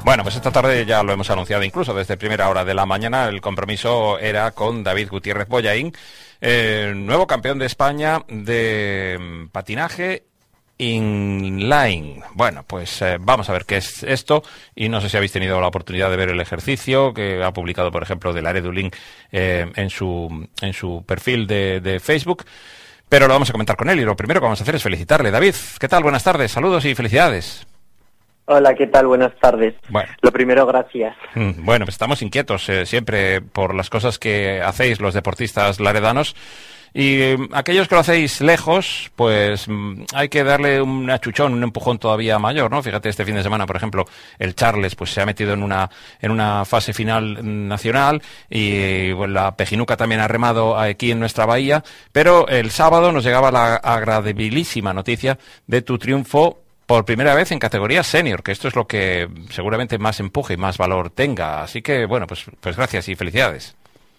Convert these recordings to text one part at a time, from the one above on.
Bueno, pues esta tarde ya lo hemos anunciado incluso desde primera hora de la mañana. El compromiso era con David Gutiérrez Bollaín, nuevo campeón de España de patinaje inline. Bueno, pues vamos a ver qué es esto, y no sé si habéis tenido la oportunidad de ver el ejercicio que ha publicado, por ejemplo, Delaret Dulin en su perfil de Facebook, pero lo vamos a comentar con él, y lo primero que vamos a hacer es felicitarle. David, ¿qué tal? Buenas tardes, saludos y felicidades. Hola, ¿qué tal? Buenas tardes. Bueno. Lo primero, gracias. Bueno, pues estamos inquietos siempre por las cosas que hacéis los deportistas laredanos. Y aquellos que lo hacéis lejos, pues hay que darle un achuchón, un empujón todavía mayor, ¿no? Fíjate, este fin de semana, por ejemplo, el Charles pues se ha metido en una fase final nacional, y bueno, la Pejinuca también ha remado aquí en nuestra bahía, pero el sábado nos llegaba la agradabilísima noticia de tu triunfo por primera vez en categoría senior, que esto es lo que seguramente más empuje y más valor tenga. Así que, bueno, pues gracias y felicidades.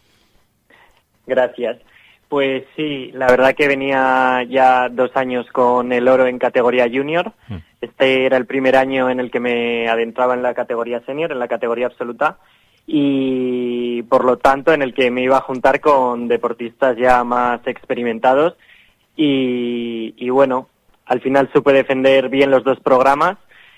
Gracias. Pues sí, la verdad que venía ya 2 años con el oro en categoría junior. Este era el primer año en el que me adentraba en la categoría senior, en la categoría absoluta, y por lo tanto en el que me iba a juntar con deportistas ya más experimentados. Y bueno, al final supe defender bien los 2 programas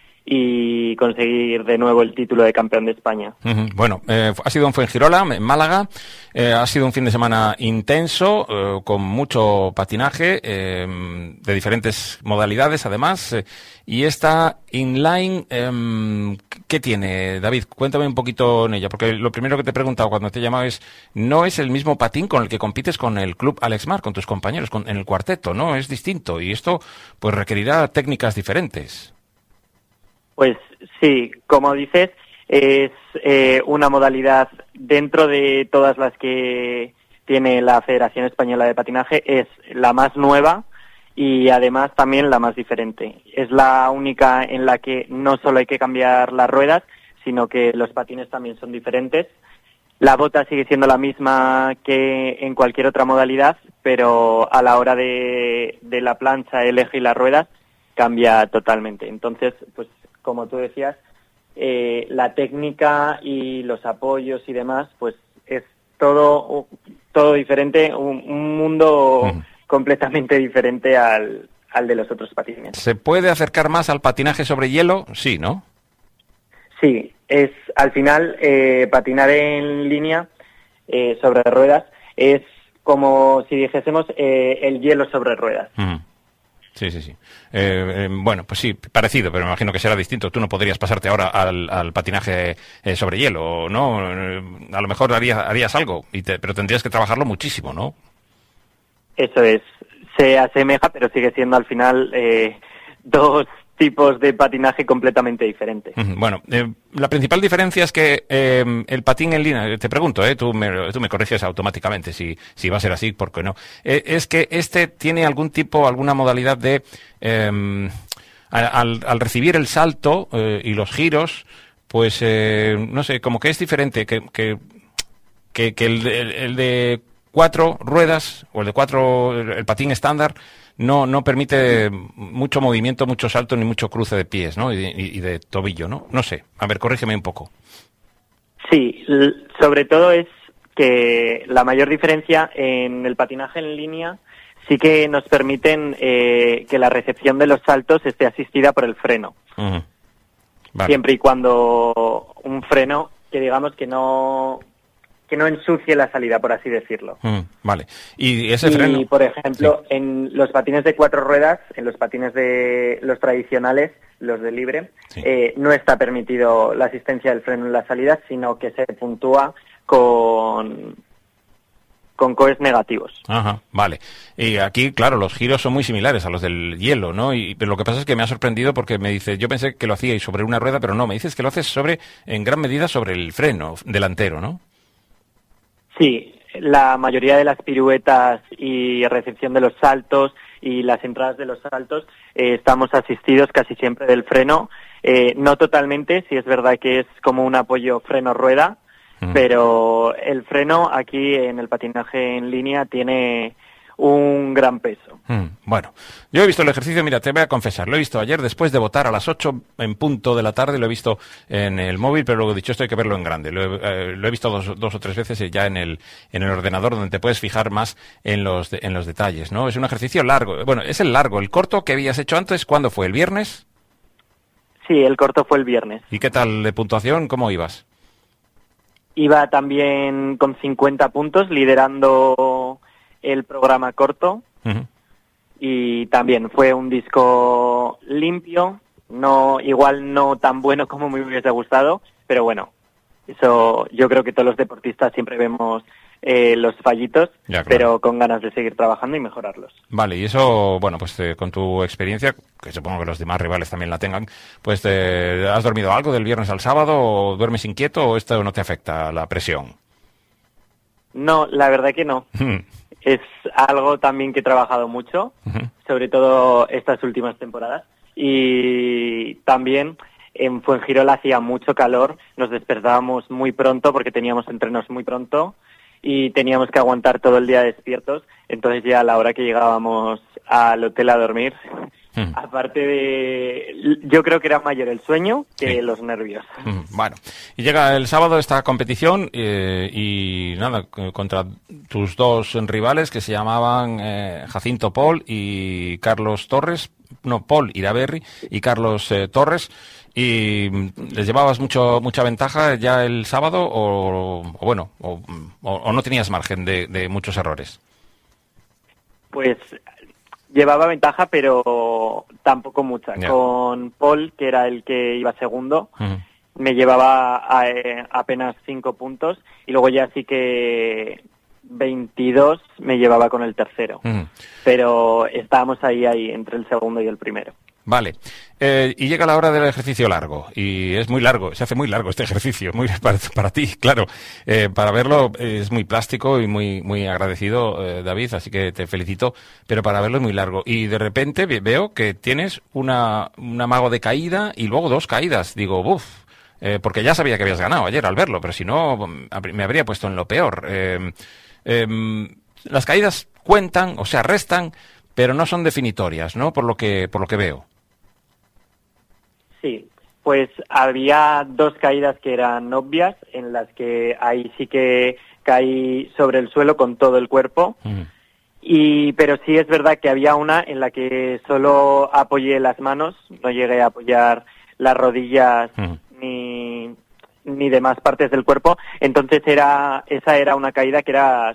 y conseguir de nuevo el título de campeón de España. Bueno, ha sido en Fuengirola, en Málaga. Ha sido un fin de semana intenso, con mucho patinaje, de diferentes modalidades además. Y esta inline, ¿qué tiene, David? Cuéntame un poquito en ella, porque lo primero que te he preguntado cuando te he llamado es, no es el mismo patín con el que compites con el Club Alexmar, con tus compañeros, en el cuarteto, ¿no? Es distinto, y esto pues requerirá técnicas diferentes. Pues sí, como dices, es una modalidad dentro de todas las que tiene la Federación Española de Patinaje, es la más nueva y además también la más diferente. Es la única en la que no solo hay que cambiar las ruedas, sino que los patines también son diferentes. La bota sigue siendo la misma que en cualquier otra modalidad, pero a la hora de la plancha, el eje y las ruedas cambia totalmente. Entonces, pues como tú decías, la técnica y los apoyos y demás, pues es todo diferente, un mundo completamente diferente al de los otros patines. ¿Se puede acercar más al patinaje sobre hielo? Sí, ¿no? Sí, es al final patinar en línea sobre ruedas es como si dijésemos el hielo sobre ruedas. Sí. Bueno, pues sí, parecido, pero me imagino que será distinto. Tú no podrías pasarte ahora al patinaje sobre hielo, ¿no? A lo mejor harías algo, pero tendrías que trabajarlo muchísimo, ¿no? Eso es. Se asemeja, pero sigue siendo al final 2 tipos de patinaje completamente diferentes. Bueno, la principal diferencia es que el patín en línea, te pregunto, tú me corriges automáticamente si va a ser así, porque no, es que este tiene alguna modalidad de, al recibir el salto y los giros, pues no sé, como que es diferente que el de 4 ruedas, o el patín estándar, no permite mucho movimiento, mucho salto, ni mucho cruce de pies, ¿no? Y de tobillo, ¿no? No sé. A ver, corrígeme un poco. Sí, sobre todo es que la mayor diferencia en el patinaje en línea sí que nos permiten que la recepción de los saltos esté asistida por el freno. Vale. Siempre y cuando un freno que digamos que no ensucie la salida, por así decirlo. Vale. Y ese freno... Y, por ejemplo, sí, en los patines de 4 ruedas, en los patines de los tradicionales, los de libre, sí, no está permitido la asistencia del freno en la salida, sino que se puntúa con coes negativos. Ajá, vale. Y aquí, claro, los giros son muy similares a los del hielo, ¿no? Pero lo que pasa es que me ha sorprendido porque me dice, yo pensé que lo hacíais sobre una rueda, pero no, me dices que lo haces en gran medida sobre el freno delantero, ¿no? Sí, la mayoría de las piruetas y recepción de los saltos y las entradas de los saltos estamos asistidos casi siempre del freno, no totalmente, sí es verdad que es como un apoyo freno-rueda, pero el freno aquí en el patinaje en línea tiene un gran peso. Bueno, yo he visto el ejercicio, mira, te voy a confesar, lo he visto ayer después de votar a las 8 en punto de la tarde, lo he visto en el móvil, pero luego dicho esto hay que verlo en grande. Lo he visto dos o tres veces ya en el ordenador, donde te puedes fijar más en los detalles, ¿no? Es un ejercicio largo. Bueno, es el largo. El corto que habías hecho antes, ¿cuándo fue? ¿El viernes? Sí, el corto fue el viernes. ¿Y qué tal de puntuación? ¿Cómo ibas? Iba también con 50 puntos, liderando el programa corto. Uh-huh. Y también fue un disco limpio, igual no tan bueno como me hubiese gustado, pero bueno, eso yo creo que todos los deportistas siempre vemos los fallitos, ya, claro, pero con ganas de seguir trabajando y mejorarlos. Vale, y eso, bueno, pues con tu experiencia, que supongo que los demás rivales también la tengan, pues ¿has dormido algo del viernes al sábado o duermes inquieto o esto no te afecta la presión? No, la verdad que no. Es algo también que he trabajado mucho, sobre todo estas últimas temporadas. Y también en Fuengirola hacía mucho calor, nos despertábamos muy pronto porque teníamos entrenos muy pronto y teníamos que aguantar todo el día despiertos. Entonces ya a la hora que llegábamos al hotel a dormir, aparte de... Yo creo que era mayor el sueño que los nervios. Bueno, y llega el sábado esta competición y nada, contra tus dos rivales que se llamaban Jacinto Pol y Carlos Torres, no, Pol Iraberri y Carlos Torres, y ¿les llevabas mucha ventaja ya el sábado o no tenías margen de muchos errores? Pues llevaba ventaja, pero tampoco mucha. Yeah. Con Paul, que era el que iba segundo, me llevaba apenas 5 puntos y luego ya sí que 22 me llevaba con el tercero. Pero estábamos ahí entre el segundo y el primero. Vale, y llega la hora del ejercicio largo, y es muy largo, se hace muy largo este ejercicio, muy para ti, claro, para verlo es muy plástico y muy agradecido, David, así que te felicito, pero para verlo es muy largo, y de repente veo que tienes un amago de caída y luego 2 caídas, digo, porque ya sabía que habías ganado ayer al verlo, pero si no, me habría puesto en lo peor. Las caídas cuentan, o sea, restan, pero no son definitorias, ¿no? Por lo que veo. Sí, pues había 2 caídas que eran obvias, en las que ahí sí que caí sobre el suelo con todo el cuerpo. Pero sí es verdad que había una en la que solo apoyé las manos, no llegué a apoyar las rodillas ni demás partes del cuerpo. Entonces esa era una caída que era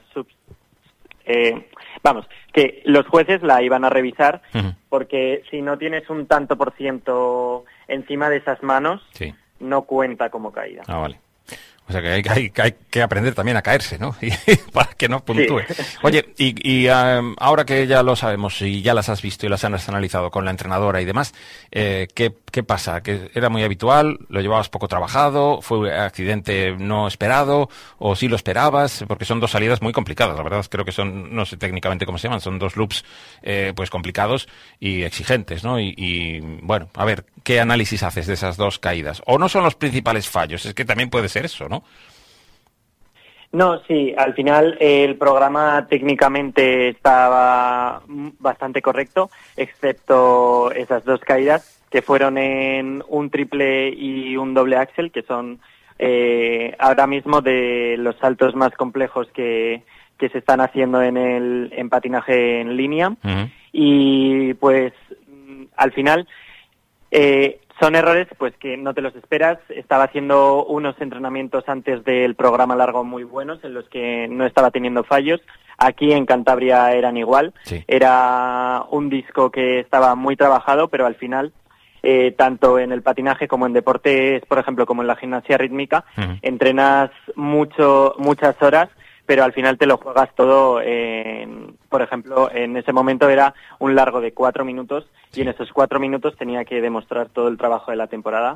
que los jueces la iban a revisar, porque si no tienes un tanto por ciento encima de esas manos, no cuenta como caída. Ah, vale. O sea que hay que aprender también a caerse, ¿no? Para que no puntúe. Sí. Oye, y ahora que ya lo sabemos y ya las has visto y las has analizado con la entrenadora y demás, ¿qué pasa? ¿Que era muy habitual? ¿Lo llevabas poco trabajado? ¿Fue un accidente no esperado? ¿O sí lo esperabas? Porque son 2 salidas muy complicadas, la verdad. Creo que son, no sé técnicamente cómo se llaman, son 2 loops pues complicados y exigentes, ¿no? Y bueno, a ver, ¿qué análisis haces de esas 2 caídas? ¿O no son los principales fallos? Es que también puede ser eso, ¿no? No, sí, al final el programa técnicamente estaba bastante correcto, excepto esas 2 caídas que fueron en un triple y un doble axel, que son ahora mismo de los saltos más complejos que se están haciendo en patinaje en línea. Y pues al final son errores pues que no te los esperas. Estaba haciendo unos entrenamientos antes del programa largo muy buenos en los que no estaba teniendo fallos. Aquí en Cantabria eran igual. Sí. Era un disco que estaba muy trabajado, pero al final, tanto en el patinaje como en deportes, por ejemplo, como en la gimnasia rítmica, entrenas muchas horas, pero al final te lo juegas todo. Por ejemplo, en ese momento era un largo de 4 minutos y en esos 4 minutos tenía que demostrar todo el trabajo de la temporada,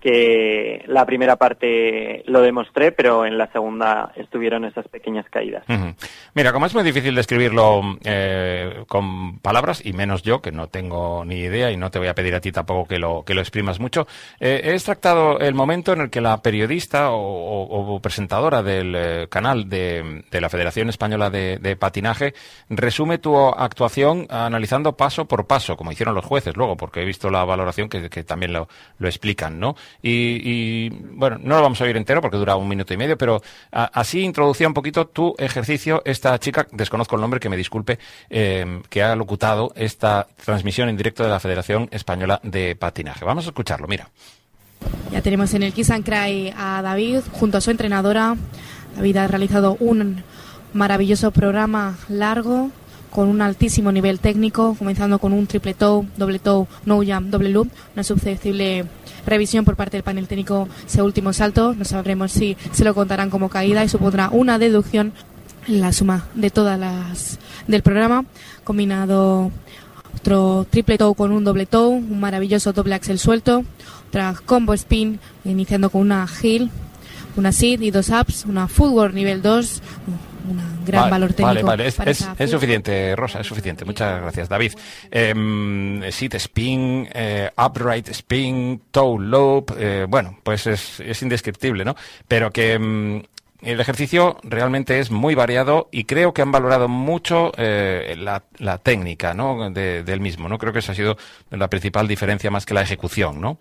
que la primera parte lo demostré, pero en la segunda estuvieron esas pequeñas caídas. Mira, como es muy difícil describirlo con palabras, y menos yo, que no tengo ni idea, y no te voy a pedir a ti tampoco que lo exprimas mucho, he extractado el momento en el que la periodista o presentadora del canal de la Federación Española de Patinaje resume tu actuación analizando paso por paso, como hicieron los jueces luego, porque he visto la valoración que también lo explican, ¿no? Y bueno, no lo vamos a oír entero porque dura 1 minuto y medio, pero así introducía un poquito tu ejercicio esta chica, desconozco el nombre, que me disculpe, que ha locutado esta transmisión en directo de la Federación Española de Patinaje. Vamos a escucharlo, mira. Ya tenemos en el Kiss and Cry a David junto a su entrenadora. David ha realizado un maravilloso programa largo con un altísimo nivel técnico, comenzando con un triple toe, doble toe, no jump, doble loop, una susceptible revisión por parte del panel técnico ese último salto. No sabremos si se lo contarán como caída y supondrá una deducción en la suma de todas las del programa, combinado otro triple toe con un doble toe, un maravilloso doble axel suelto, otra combo spin iniciando con una heel, una sit y 2 ups, una footwork nivel 2, un gran valor técnico. Vale. Es suficiente, Rosa, es suficiente. Muchas gracias, David. Sit spin, upright spin, toe loop, bueno, pues es indescriptible, ¿no? Pero que el ejercicio realmente es muy variado y creo que han valorado mucho la técnica, ¿no? del mismo, ¿no? Creo que esa ha sido la principal diferencia más que la ejecución, ¿no?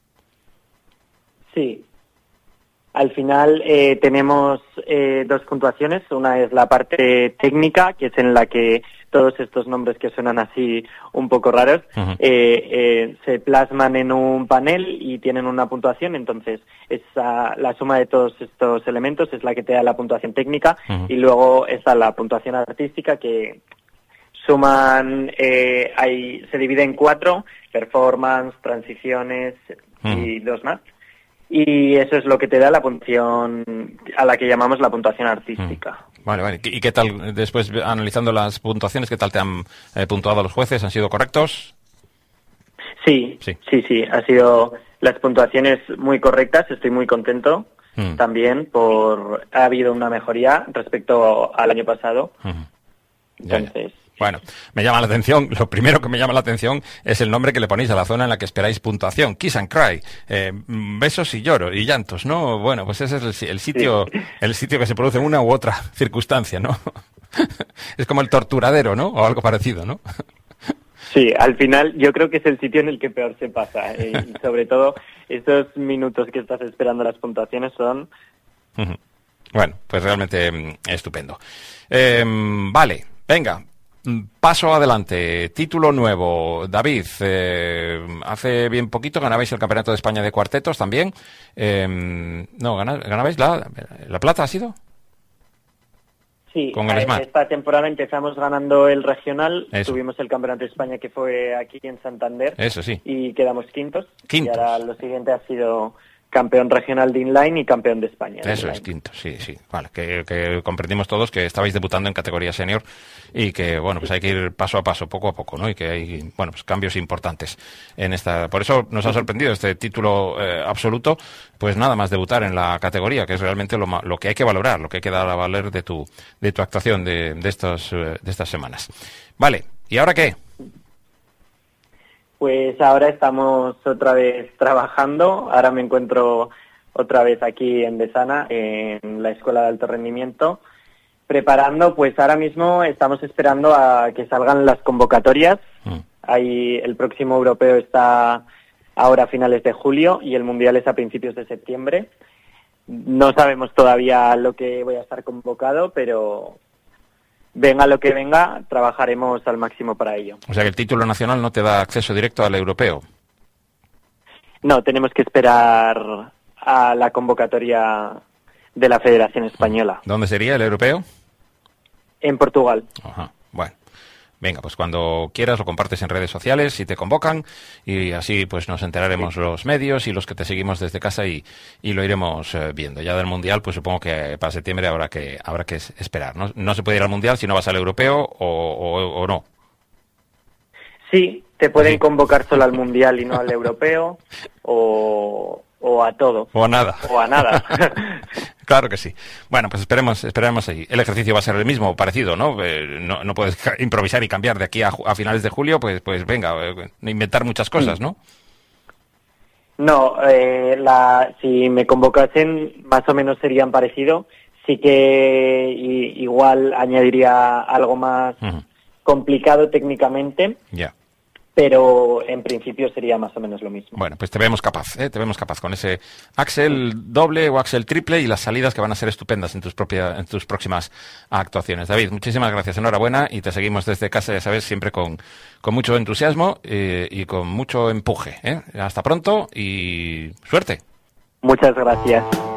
Sí. Al final tenemos 2 puntuaciones. Una es la parte técnica, que es en la que todos estos nombres que suenan así un poco raros se plasman en un panel y tienen una puntuación. Entonces, la suma de todos estos elementos es la que te da la puntuación técnica. Y luego está la puntuación artística, que suman, se divide en 4, performance, transiciones y 2 más. Y eso es lo que te da la puntuación a la que llamamos la puntuación artística. Vale. ¿Y qué tal, después analizando las puntuaciones, qué tal te han puntuado los jueces? ¿Han sido correctos? Sí. Ha sido las puntuaciones muy correctas. Estoy muy contento también ha habido una mejoría respecto al año pasado. Entonces... Bueno, me llama la atención, lo primero que me llama la atención es el nombre que le ponéis a la zona en la que esperáis puntuación, Kiss and Cry, besos y lloros y llantos, ¿no? Bueno, pues ese es el sitio que se produce en una u otra circunstancia, ¿no? Es como el torturadero, ¿no? O algo parecido, ¿no? Sí, al final yo creo que es el sitio en el que peor se pasa, y sobre todo estos minutos que estás esperando las puntuaciones son... Bueno, pues realmente estupendo. Vale, venga. Paso adelante, título nuevo. David, hace bien poquito ganabais el Campeonato de España de cuartetos también. No, ganabais la plata, ¿ha sido? Sí, con el SMAT. Esta temporada empezamos ganando el regional, tuvimos el Campeonato de España que fue aquí en Santander. Eso sí. Y quedamos quintos. Y ahora lo siguiente ha sido campeón regional de inline y campeón de España. Eso es, quinto, sí. Vale, que comprendimos todos que estabais debutando en categoría senior y que, bueno, pues hay que ir paso a paso, poco a poco, ¿no? Y que hay, bueno, pues cambios importantes en esta... Por eso nos ha sorprendido este título absoluto, pues nada más debutar en la categoría, que es realmente lo que hay que valorar, lo que hay que dar a valer de tu actuación de estas semanas. Vale, ¿y ahora qué? Pues ahora estamos otra vez trabajando. Ahora me encuentro otra vez aquí en Besana, en la Escuela de Alto Rendimiento, preparando. Pues ahora mismo estamos esperando a que salgan las convocatorias. Ahí el próximo europeo está ahora a finales de julio y el mundial es a principios de septiembre. No sabemos todavía lo que voy a estar convocado, pero... venga lo que venga, trabajaremos al máximo para ello. O sea que el título nacional no te da acceso directo al europeo. No, tenemos que esperar a la convocatoria de la Federación Española. ¿Dónde sería el europeo? En Portugal. Ajá, bueno. Venga, pues cuando quieras lo compartes en redes sociales si te convocan y así pues nos enteraremos los medios y los que te seguimos desde casa y lo iremos viendo. Ya del Mundial pues supongo que para septiembre habrá que esperar. No se puede ir al Mundial si no vas al europeo o no. Sí, te pueden convocar solo al Mundial y no al europeo o a todo. O a nada. O a nada. Claro que sí. Bueno, pues esperemos ahí. El ejercicio va a ser el mismo, parecido, ¿no? No puedes improvisar y cambiar de aquí a finales de julio, pues venga, inventar muchas cosas, ¿no? No, si me convocasen, más o menos serían parecido. Sí que igual añadiría algo más complicado técnicamente. Ya. Pero en principio sería más o menos lo mismo. Bueno, pues te vemos capaz con ese Axel doble o Axel triple y las salidas que van a ser estupendas en tus próximas actuaciones. David, muchísimas gracias, enhorabuena, y te seguimos desde casa, ya sabes, siempre con mucho entusiasmo y con mucho empuje. Hasta pronto y suerte. Muchas gracias.